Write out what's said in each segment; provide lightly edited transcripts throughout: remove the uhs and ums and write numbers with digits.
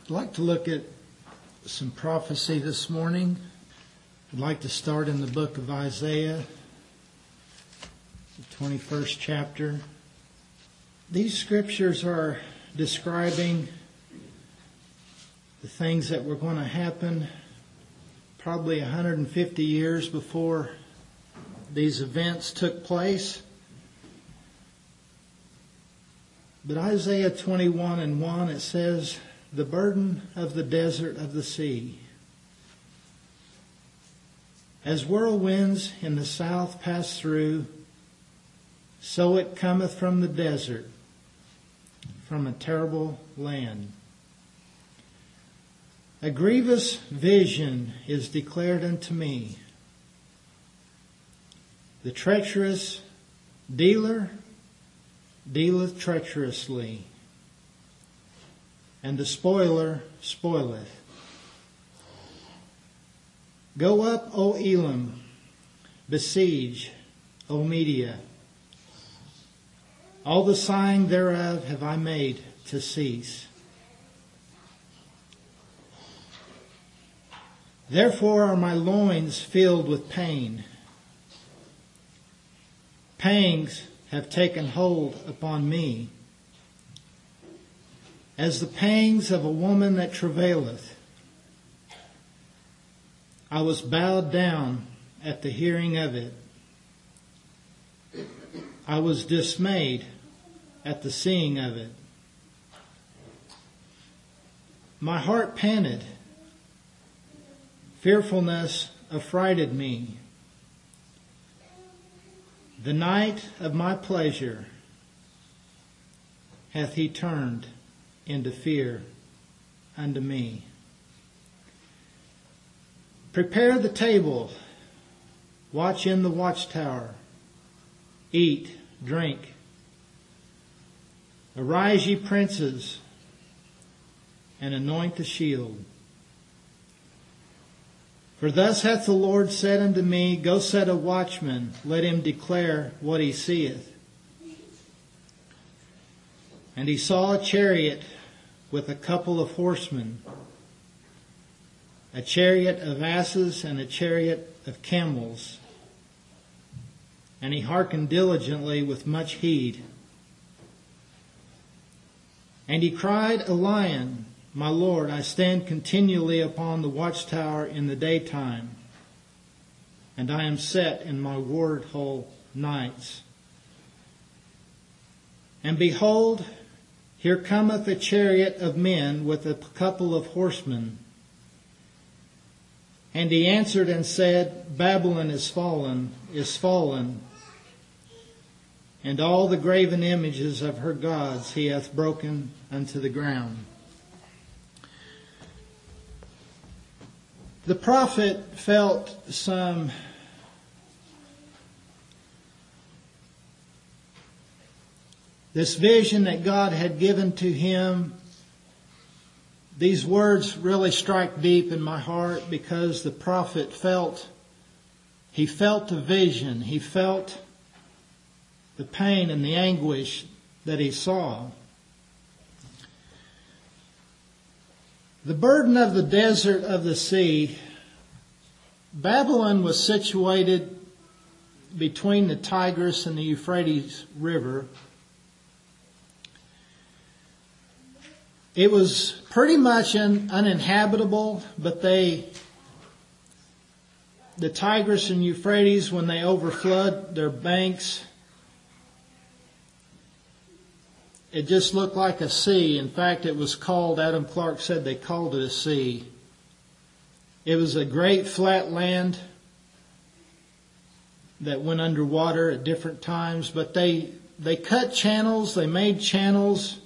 I'd like to look at some prophecy this morning. I'd like to start in the book of Isaiah, the 21st chapter. These scriptures are describing the things that were going to happen probably 150 years before these events took place. But Isaiah 21:1, it says, "The burden of the desert of the sea. As whirlwinds in the south pass through, so it cometh from the desert, from a terrible land. A grievous vision is declared unto me. The treacherous dealer dealeth treacherously, and the spoiler spoileth. Go up, O Elam, besiege, O Media. All the sighing thereof have I made to cease. Therefore are my loins filled with pain. Pangs have taken hold upon me, as the pangs of a woman that travaileth. I was bowed down at the hearing of it. I was dismayed at the seeing of it. My heart panted. Fearfulness affrighted me. The night of my pleasure hath he turned into fear unto me. Prepare the table, watch in the watchtower, eat, drink. Arise, ye princes, and anoint the shield. For thus hath the Lord said unto me, Go set a watchman, let him declare what he seeth. And he saw a chariot with a couple of horsemen, a chariot of asses and a chariot of camels. And he hearkened diligently with much heed. And he cried, A lion, my Lord, I stand continually upon the watchtower in the daytime, and I am set in my ward hole nights. And behold, here cometh a chariot of men with a couple of horsemen. And he answered and said, Babylon is fallen, and all the graven images of her gods he hath broken unto the ground. The prophet felt this vision that God had given to him. These words really strike deep in my heart because the prophet felt the vision. He felt the pain and the anguish that he saw. The burden of the desert of the sea. Babylon was situated between the Tigris and the Euphrates River. It was pretty much uninhabitable, but the Tigris and Euphrates, when they overflood their banks, it just looked like a sea. In fact, it was called, Adam Clark said they called it a sea. It was a great flat land that went underwater at different times, but they cut channels, they made channels.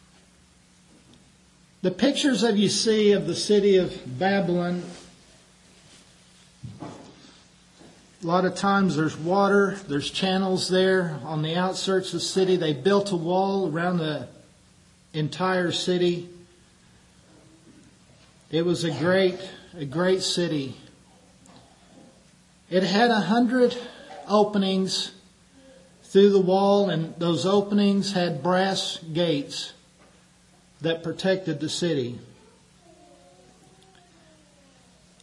The pictures that you see of the city of Babylon, a lot of times there's water, there's channels there on the outskirts of the city. They built a wall around the entire city. It was a great city. It had 100 openings through the wall, and those openings had brass gates that protected the city.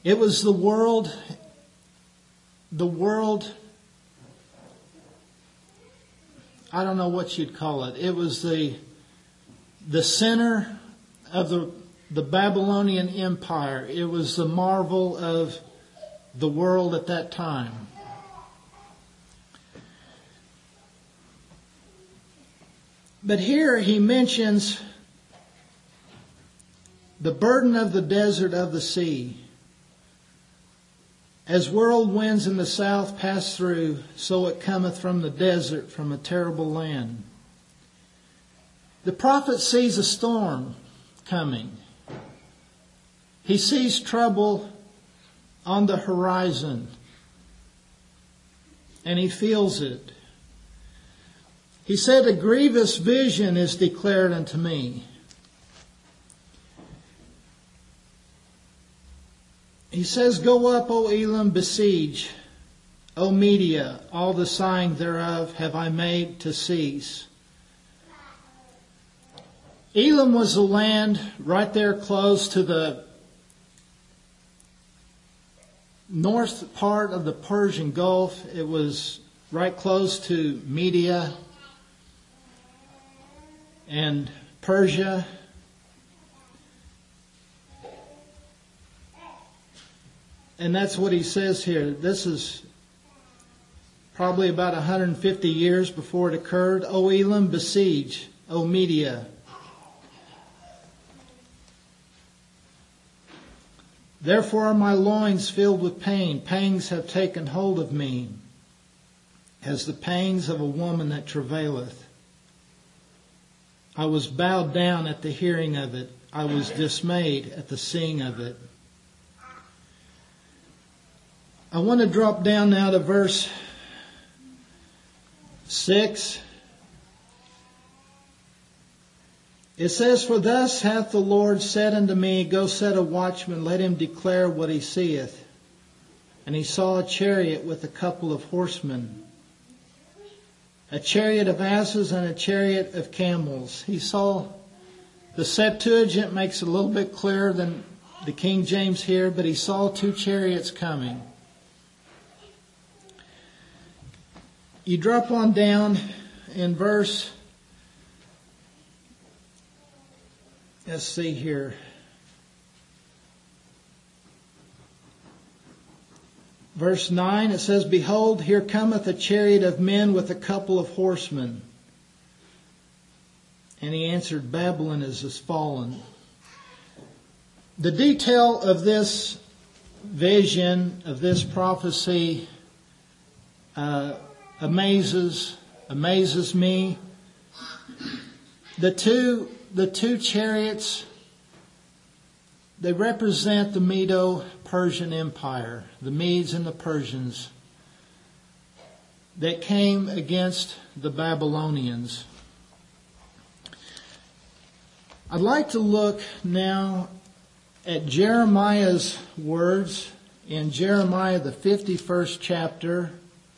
It was the world, I don't know what you'd call it. It was the center of the Babylonian Empire. It was the marvel of the world at that time. But here he mentions the burden of the desert of the sea. As whirlwinds in the south pass through, so it cometh from the desert, from a terrible land. The prophet sees a storm coming. He sees trouble on the horizon, and he feels it. He said, "A grievous vision is declared unto me." He says, "Go up, O Elam, besiege. O Media, all the sighing thereof have I made to cease." Elam was a land right there close to the north part of the Persian Gulf. It was right close to Media and Persia. And that's what he says here. This is probably about 150 years before it occurred. O Elam, besiege. O Media. Therefore are my loins filled with pain. Pangs have taken hold of me, as the pangs of a woman that travaileth. I was bowed down at the hearing of it. I was dismayed at the seeing of it. I want to drop down now to verse 6. It says, "For thus hath the Lord said unto me, Go set a watchman, let him declare what he seeth. And he saw a chariot with a couple of horsemen, a chariot of asses and a chariot of camels." He saw, the Septuagint makes it a little bit clearer than the King James here, but he saw two chariots coming. You drop on down in verse, let's see here. Verse 9, it says, "Behold, here cometh a chariot of men with a couple of horsemen. And he answered, Babylon is fallen." The detail of this vision, of this prophecy, amazes me. The two chariots, they represent the Medo-Persian Empire, the Medes and the Persians that came against the Babylonians. I'd like to look now at Jeremiah's words in Jeremiah, the 51st chapter.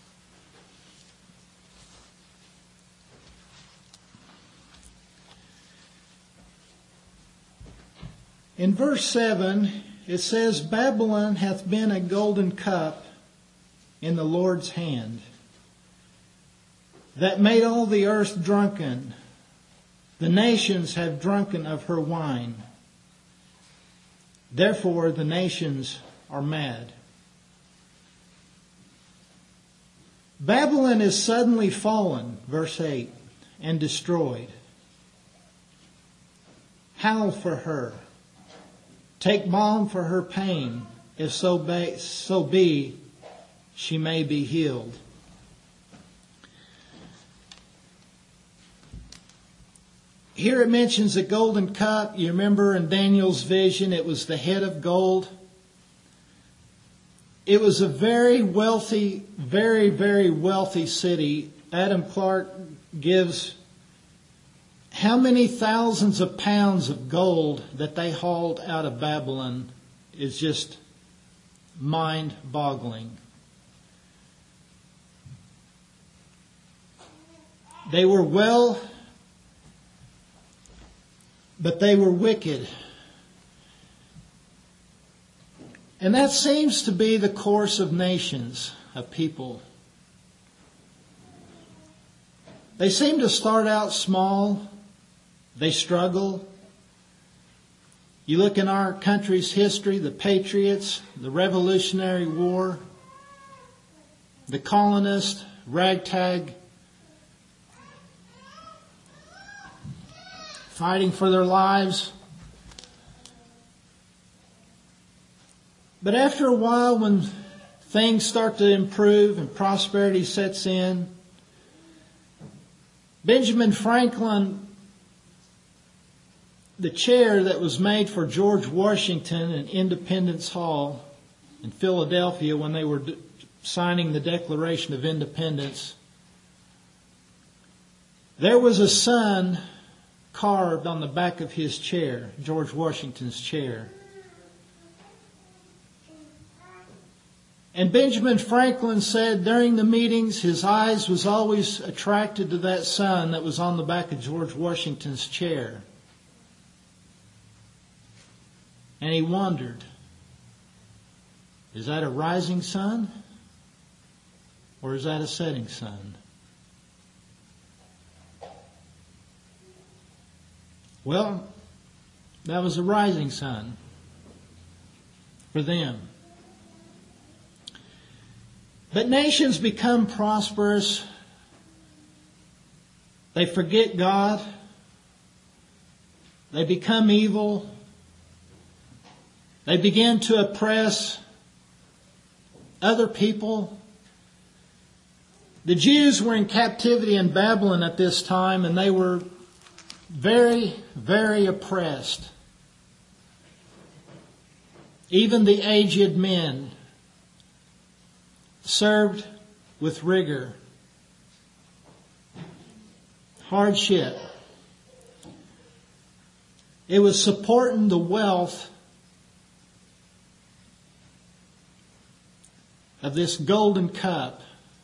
In verse 7, it says, "Babylon hath been a golden cup in the Lord's hand, that made all the earth drunken. The nations have drunken of her wine. Therefore the nations are mad." Babylon is suddenly fallen, verse 8, and destroyed. Howl for her. Take balm for her pain, if so be she may be healed. Here it mentions a golden cup. You remember in Daniel's vision, it was the head of gold. It was a very wealthy, very, very wealthy city. Adam Clark gives how many thousands of pounds of gold that they hauled out of Babylon is just mind-boggling. They were well, but they were wicked. And that seems to be the course of nations, of people. They seem to start out small. They struggle. You look in our country's history, the Patriots, the Revolutionary War, the colonists, ragtag, fighting for their lives. But after a while, when things start to improve and prosperity sets in, Benjamin Franklin, the chair that was made for George Washington in Independence Hall in Philadelphia when they were signing the Declaration of Independence, there was a sun carved on the back of his chair, George Washington's chair. And Benjamin Franklin said during the meetings his eyes was always attracted to that sun that was on the back of George Washington's chair. And he wondered, is that a rising sun or is that a setting sun? Well, that was a rising sun for them. But nations become prosperous. They forget God. They become evil. They begin to oppress other people. The Jews were in captivity in Babylon at this time, and they were very, very oppressed. Even the aged men served with rigor, hardship. It was supporting the wealth of this golden cup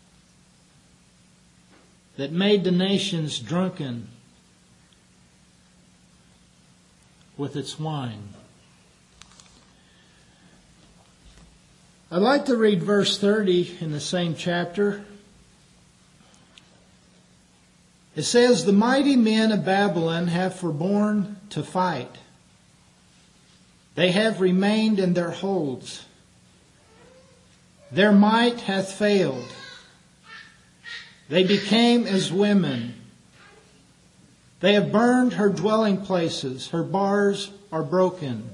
that made the nations drunken with its wine. I'd like to read verse 30 in the same chapter. It says, "The mighty men of Babylon have forborne to fight. They have remained in their holds. Their might hath failed. They became as women. They have burned her dwelling places. Her bars are broken.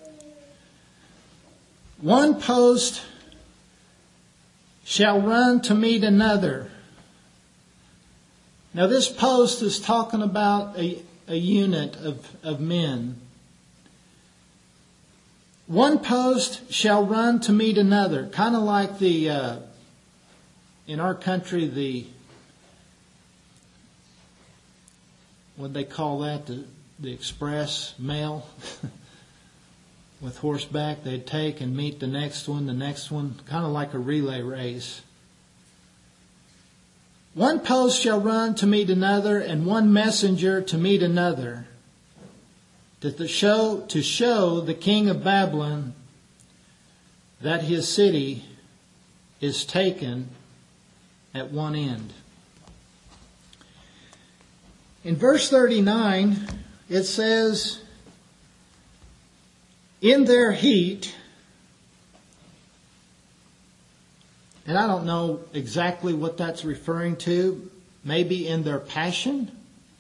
One post shall run to meet another." Now this post is talking about a unit of men. One post shall run to meet another. Kind of like in our country, what they call that, the express mail. With horseback, they'd take and meet the next one, kind of like a relay race. One post shall run to meet another, and one messenger to meet another, to show the king of Babylon that his city is taken at one end. In verse 39, it says, "In their heat," and I don't know exactly what that's referring to, maybe in their passion,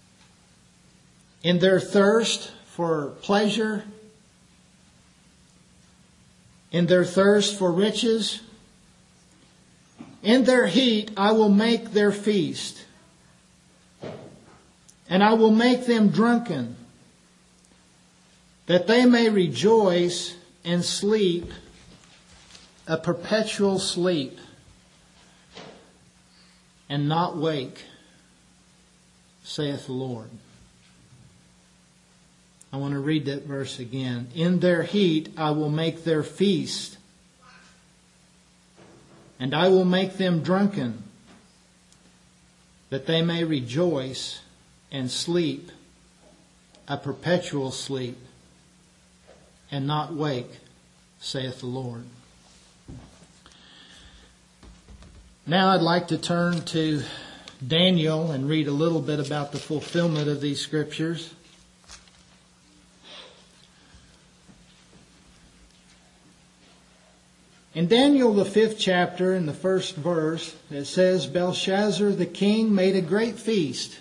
in their thirst for pleasure, in their thirst for riches, "In their heat I will make their feast, and I will make them drunken, that they may rejoice and sleep a perpetual sleep, and not wake, saith the Lord." I want to read that verse again. "In their heat I will make their feast, and I will make them drunken, that they may rejoice and sleep a perpetual sleep, and not wake, saith the Lord. Now I'd like to turn to Daniel and read a little bit about the fulfillment of these scriptures. In Daniel, the 5th chapter, in the 1st verse, it says, Belshazzar the king made a great feast.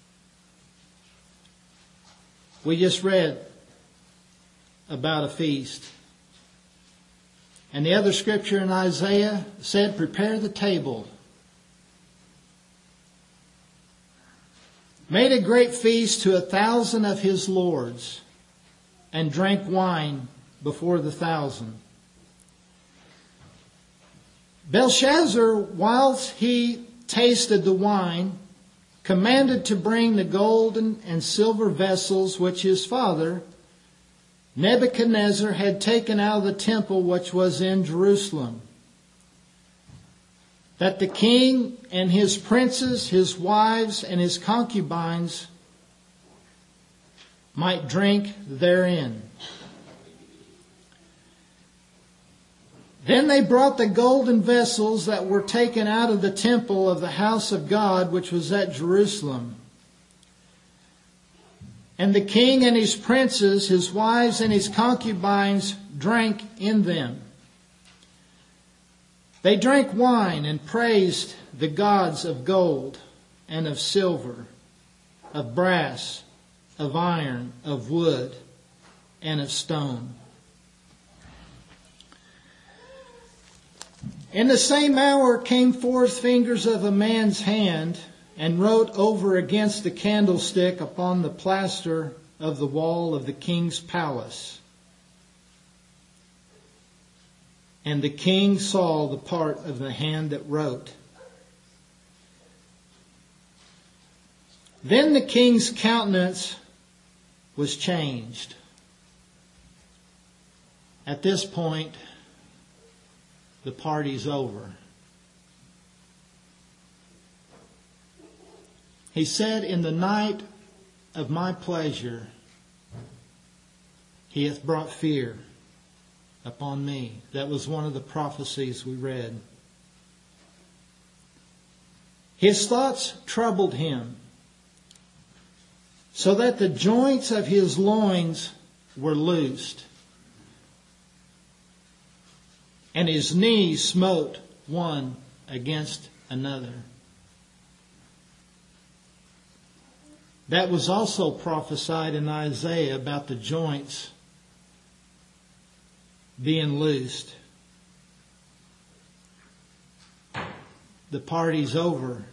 We just read about a feast. And the other scripture in Isaiah said, prepare the table. Made a great feast to 1,000 of his lords, and drank wine before the 1,000. Belshazzar, whilst he tasted the wine, commanded to bring the golden and silver vessels which his father, Nebuchadnezzar, had taken out of the temple which was in Jerusalem, that the king and his princes, his wives, and his concubines might drink therein. Then they brought the golden vessels that were taken out of the temple of the house of God, which was at Jerusalem. And the king and his princes, his wives, and his concubines drank in them. They drank wine and praised the gods of gold and of silver, of brass, of iron, of wood, and of stone. In the same hour came forth fingers of a man's hand, and wrote over against the candlestick upon the plaster of the wall of the king's palace. And the king saw the part of the hand that wrote. Then the king's countenance was changed. At this point, the party's over. He said, in the night of my pleasure, he hath brought fear upon me. That was one of the prophecies we read. His thoughts troubled him, so that the joints of his loins were loosed, and his knees smote one against another. That was also prophesied in Isaiah about the joints being loosed. The party's over.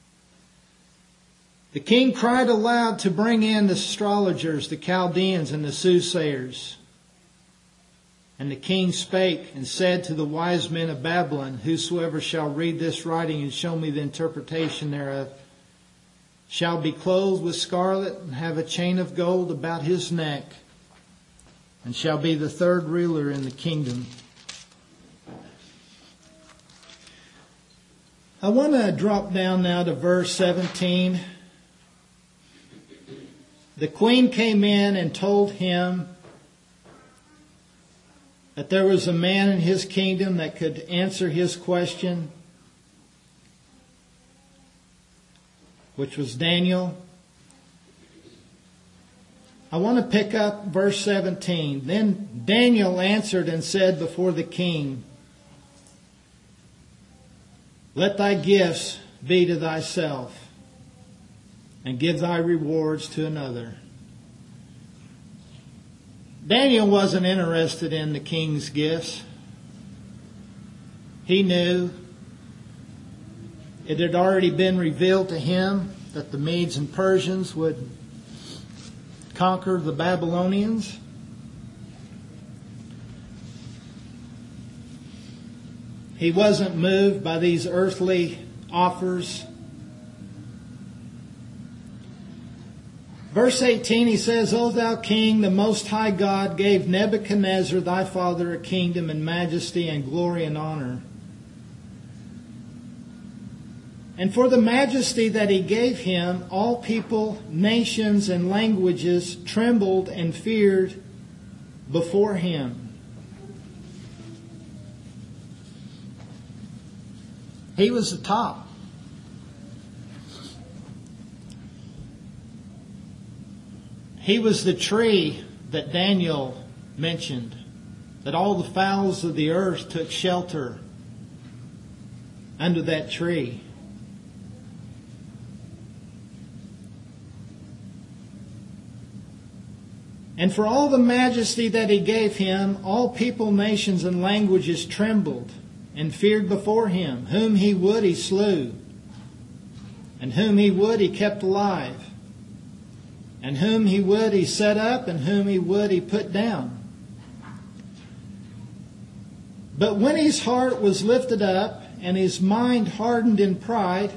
The king cried aloud to bring in the astrologers, the Chaldeans, and the soothsayers. And the king spake and said to the wise men of Babylon, whosoever shall read this writing and show me the interpretation thereof, shall be clothed with scarlet and have a chain of gold about his neck, and shall be the third ruler in the kingdom. I want to drop down now to verse 17. The queen came in and told him that there was a man in his kingdom that could answer his question, which was Daniel. I want to pick up verse 17. Then Daniel answered and said before the king, let thy gifts be to thyself, and give thy rewards to another. Daniel wasn't interested in the king's gifts. He knew it had already been revealed to him that the Medes and Persians would conquer the Babylonians. He wasn't moved by these earthly offers. Verse 18, he says, O thou king, the most high God gave Nebuchadnezzar thy father a kingdom and majesty and glory and honor. And for the majesty that he gave him, all people, nations, and languages trembled and feared before him. He was the top. He was the tree that Daniel mentioned, that all the fowls of the earth took shelter under that tree. And for all the majesty that he gave him, all people, nations, and languages trembled and feared before him. Whom he would, he slew. And whom he would, he kept alive. And whom he would, he set up. And whom he would, he put down. But when his heart was lifted up, and his mind hardened in pride,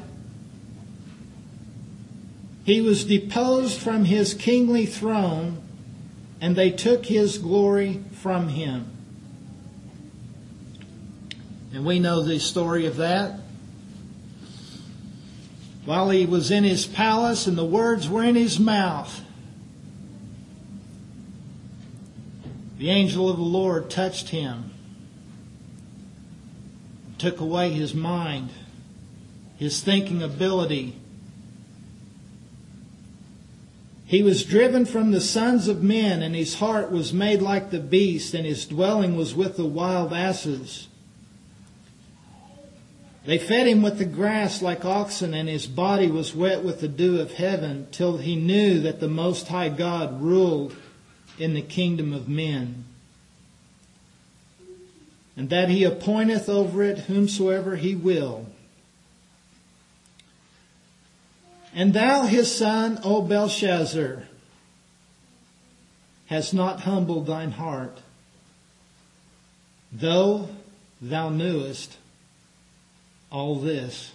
he was deposed from his kingly throne, and they took his glory from him. And we know the story of that. While he was in his palace and the words were in his mouth, the angel of the Lord touched him, took away his mind, his thinking ability. He was driven from the sons of men, and his heart was made like the beast, and his dwelling was with the wild asses. They fed him with the grass like oxen, and his body was wet with the dew of heaven, till he knew that the Most High God ruled in the kingdom of men, and that he appointeth over it whomsoever he will. And thou, his son, O Belshazzar, hast not humbled thine heart, though thou knewest all this.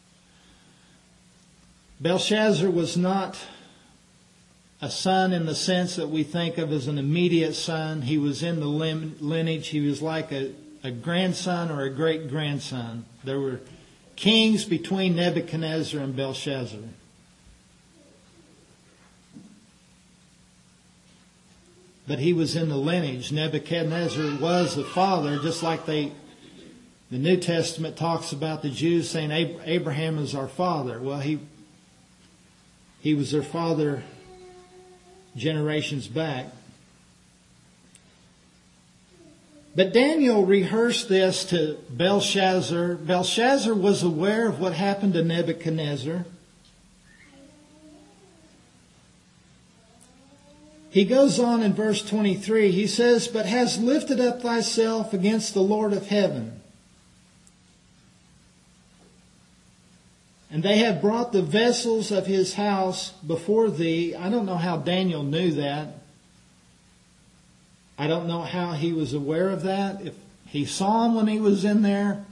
Belshazzar was not a son in the sense that we think of as an immediate son. He was in the lineage. He was like a grandson or a great-grandson. There were kings between Nebuchadnezzar and Belshazzar. But he was in the lineage. Nebuchadnezzar was the father, just like the New Testament talks about the Jews saying Abraham is our father. Well, he was their father generations back. But Daniel rehearsed this to Belshazzar. Belshazzar was aware of what happened to Nebuchadnezzar. He goes on in verse 23. He says, "But hast lifted up thyself against the Lord of heaven. And they have brought the vessels of his house before thee." I don't know how Daniel knew that. I don't know how he was aware of that. If he saw him when he was in there,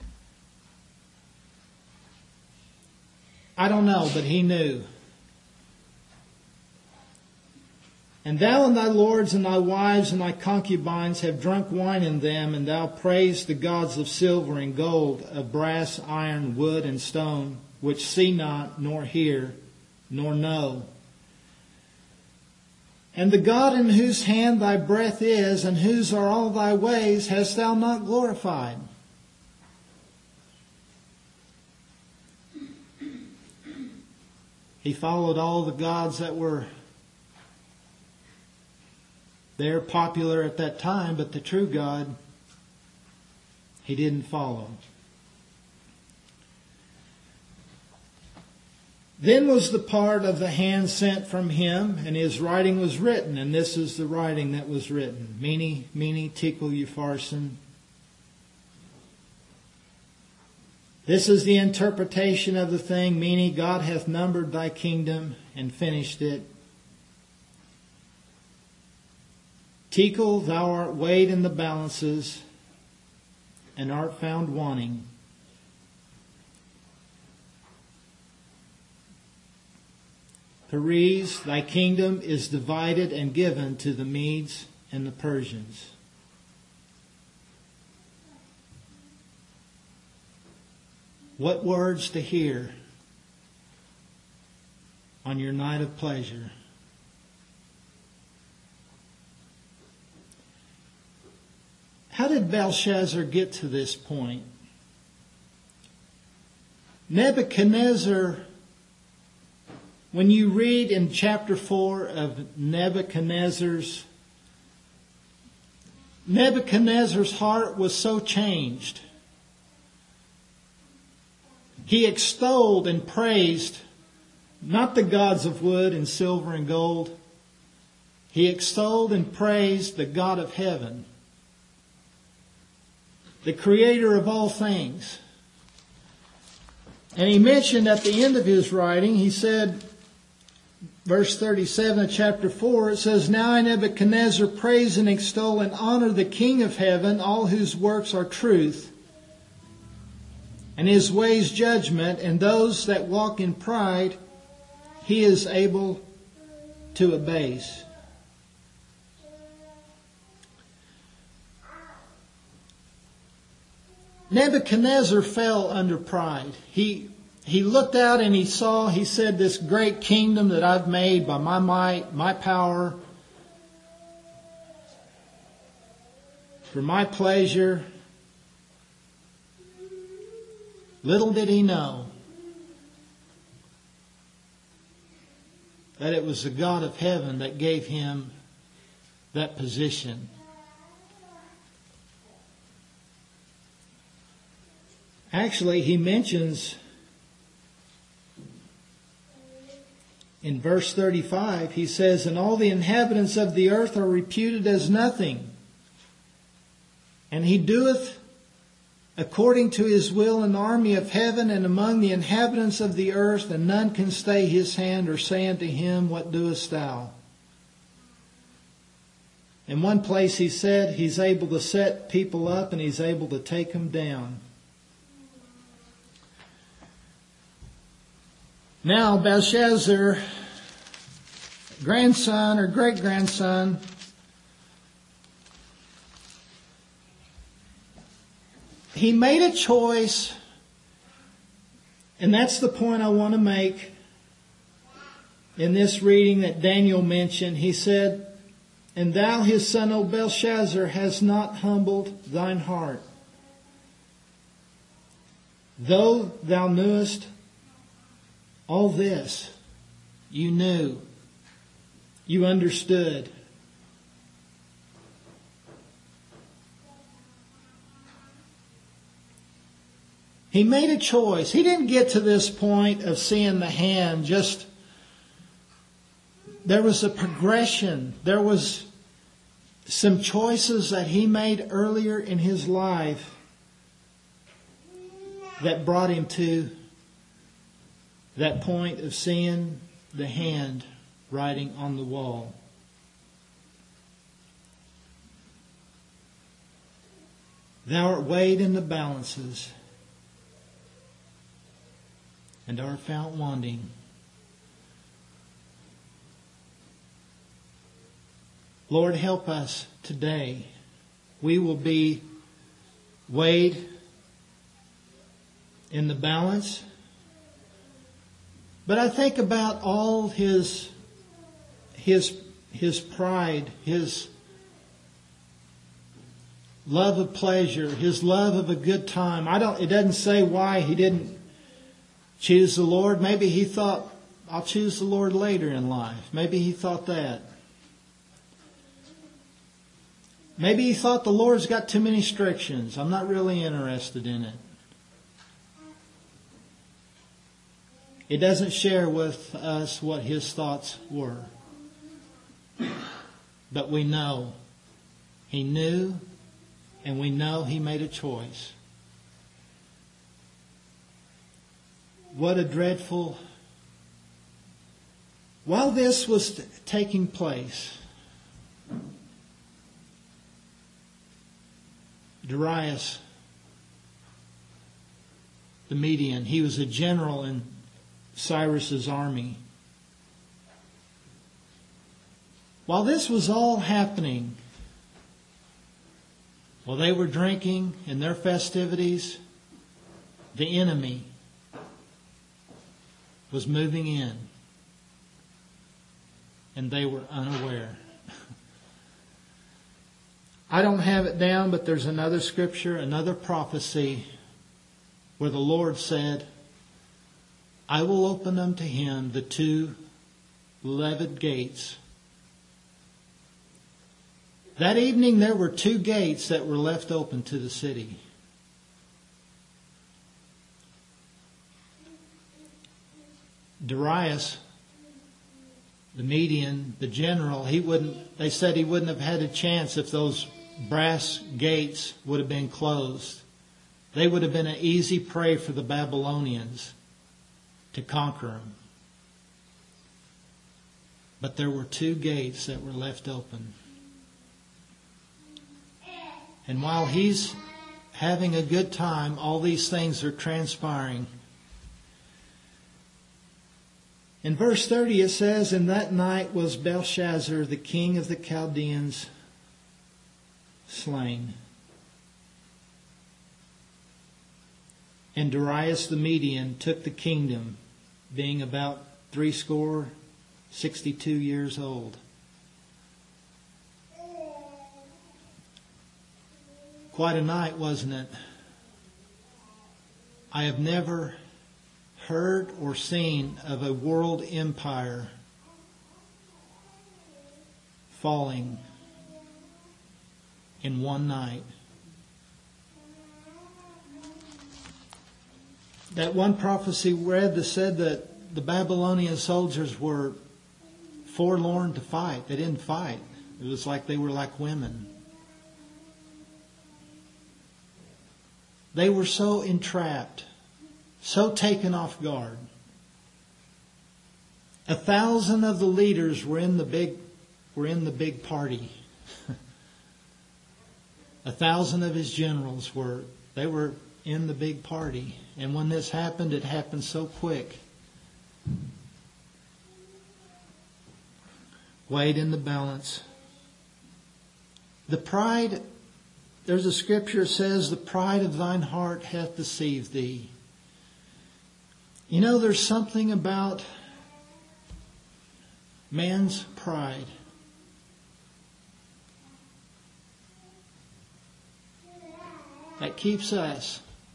I don't know, but he knew. "And thou and thy lords and thy wives and thy concubines have drunk wine in them, and thou praised the gods of silver and gold, of brass, iron, wood, and stone, which see not, nor hear, nor know. And the God in whose hand thy breath is, and whose are all thy ways, hast thou not glorified?" He followed all the gods that were there, popular at that time, but the true God, he didn't follow. Then was the part of the hand sent from him, and his writing was written. And this is the writing that was written. Mene, mene, tekel, upharsin. This is the interpretation of the thing. Mene, God hath numbered thy kingdom and finished it. Tekel, thou art weighed in the balances and art found wanting. Peres, thy kingdom is divided and given to the Medes and the Persians. What words to hear on your night of pleasure. How did Belshazzar get to this point? Nebuchadnezzar, when you read in chapter 4 of Nebuchadnezzar's heart was so changed. He extolled and praised not the gods of wood and silver and gold. He extolled and praised the God of heaven, the creator of all things. And he mentioned at the end of his writing, he said, verse 37 of chapter 4, it says, "Now I, Nebuchadnezzar, praise and extol and honor the King of heaven, all whose works are truth, and his ways judgment, and those that walk in pride he is able to abase." Nebuchadnezzar fell under pride. He looked out and he said, "This great kingdom that I've made by my might, my power, for my pleasure." Little did he know that it was the God of heaven that gave him that position. Actually, he mentions in verse 35, he says, "And all the inhabitants of the earth are reputed as nothing. And he doeth according to his will an army of heaven and among the inhabitants of the earth, and none can stay his hand or say unto him, What doest thou?" In one place he said he's able to set people up and he's able to take them down. Now Belshazzar, grandson or great-grandson, he made a choice, and that's the point I want to make in this reading that Daniel mentioned. He said, "And thou, his son, O Belshazzar, hast not humbled thine heart, though thou knewest all this." You knew. You understood. He made a choice. He didn't get to this point of seeing the hand. There was a progression. There was some choices that he made earlier in his life that brought him to that point of seeing the hand writing on the wall. "Thou art weighed in the balances, and art found wanting." Lord, help us today. We will be weighed in the balance. But I think about all his pride, his love of pleasure, his love of a good time. It doesn't say why he didn't choose the Lord. Maybe he thought, I'll choose the Lord later in life. Maybe he thought that. Maybe he thought the Lord's got too many restrictions. I'm not really interested in it. It doesn't share with us what his thoughts were. But we know he knew, and we know he made a choice. What a dreadful... While this was taking place, Darius the Median, he was a general in Cyrus's army. While this was all happening, while they were drinking in their festivities, the enemy was moving in, and they were unaware. I don't have it down, but there's another scripture, another prophecy, where the Lord said I will open unto him the two levied gates. That evening there were two gates that were left open to the city. Darius, the Median, the general, they said he wouldn't have had a chance if those brass gates would have been closed. They would have been an easy prey for the Babylonians to conquer them. But there were two gates that were left open. And while he's having a good time, all these things are transpiring. In verse 30 it says, "In that night was Belshazzar, the king of the Chaldeans, slain. And Darius the Median took the kingdom, being about 62 years old." Quite a night, wasn't it? I have never heard or seen of a world empire falling in one night. That one prophecy read that said that the Babylonian soldiers were forlorn to fight. They didn't fight. It was like they were like women. They were so entrapped, so taken off guard. 1,000 of the leaders were in the big party. 1,000 of his generals were in the big party. And when this happened, it happened so quick. Weighed in the balance. The pride, there's a scripture that says, "The pride of thine heart hath deceived thee." You know, there's something about man's pride. That keeps us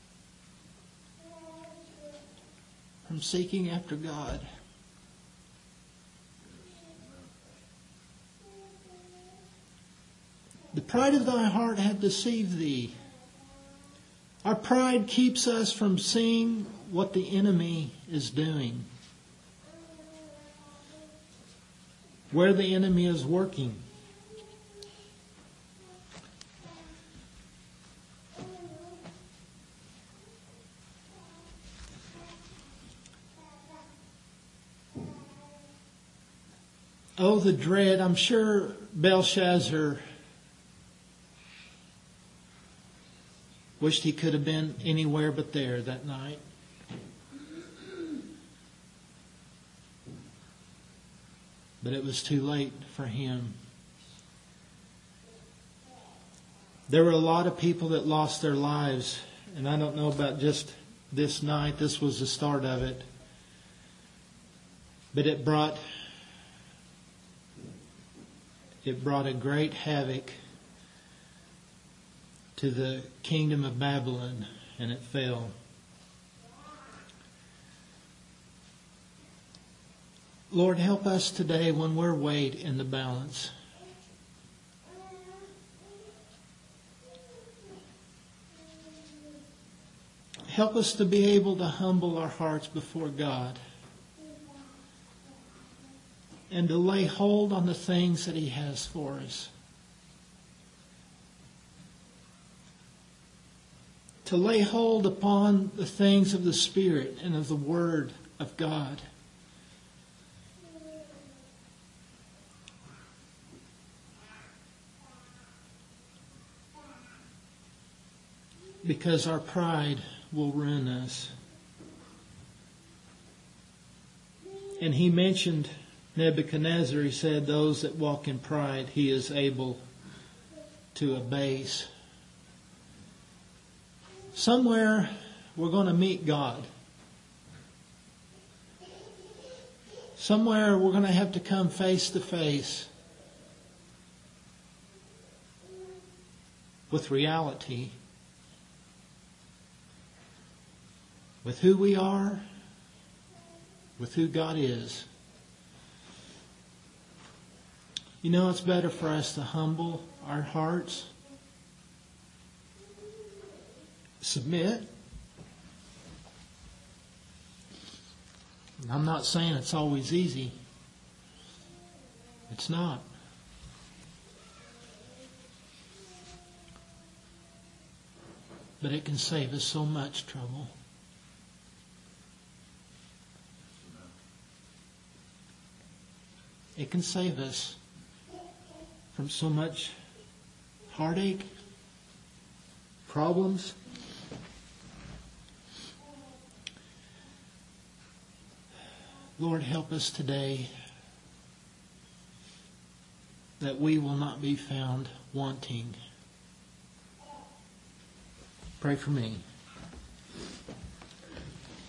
from seeking after God. The pride of thy heart hath deceived thee. Our pride keeps us from seeing what the enemy is doing, where the enemy is working. Oh, the dread. I'm sure Belshazzar wished he could have been anywhere but there that night. But it was too late for him. There were a lot of people that lost their lives. And I don't know about just this night. This was the start of it. But it brought a great havoc to the kingdom of Babylon, and it fell. Lord, help us today when we're weighed in the balance. Help us to be able to humble our hearts before God and to lay hold on the things that He has for us. To lay hold upon the things of the Spirit and of the Word of God. Because our pride will ruin us. And he mentioned Nebuchadnezzar. He said, those that walk in pride, he is able to abase. Somewhere we're going to meet God. Somewhere we're going to have to come face to face with reality. With who we are with who God is. You know, it's better for us to humble our hearts, submit. I'm not saying it's always easy. It's not. But it can save us so much trouble. It can save us from so much heartache, problems. Lord, help us today that we will not be found wanting. Pray for me.